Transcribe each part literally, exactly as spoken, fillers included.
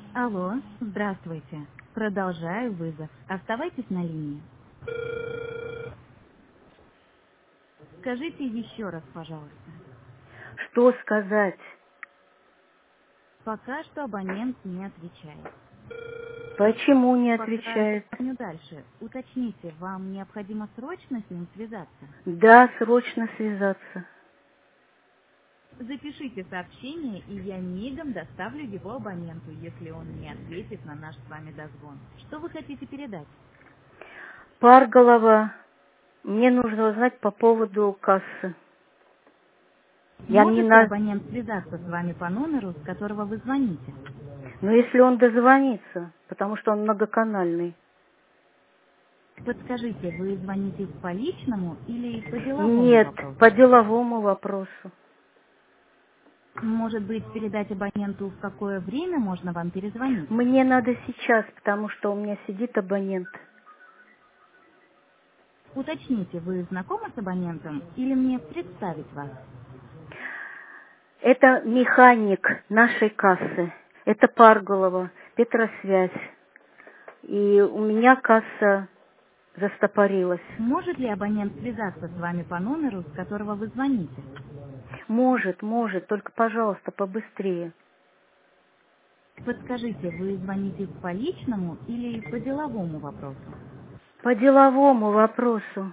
Алло, здравствуйте. Продолжаю вызов. Оставайтесь на линии. Скажите еще раз, пожалуйста. Что сказать? Пока что абонент не отвечает. Почему не Пока отвечает? звоню дальше. Уточните, вам необходимо срочно с ним связаться? Да, срочно связаться. Запишите сообщение, и я мигом доставлю его абоненту, если он не ответит на наш с вами дозвон. Что вы хотите передать? Парголова, мне нужно узнать по поводу кассы. Я не Может ли на... абонент связаться с вами по номеру, с которого вы звоните? Ну, если он дозвонится, потому что он многоканальный. Подскажите, вы звоните по личному или по деловому Нет, вопросу? по деловому вопросу. Может быть, передать абоненту, в какое время можно вам перезвонить? Мне надо сейчас, потому что у меня сидит абонент. Уточните, вы знакомы с абонентом или мне представить вас? Это механик нашей кассы. Это Парголова, Петросвязь. И у меня касса застопорилась. Может ли абонент связаться с вами по номеру, с которого вы звоните? Может, может, только, пожалуйста, побыстрее. Подскажите, вы звоните по личному или по деловому вопросу? По деловому вопросу.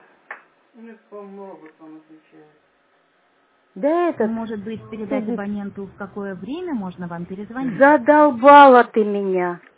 Да этот, Может быть, передать сидит. абоненту, в какое время можно вам перезвонить? Задолбала ты меня.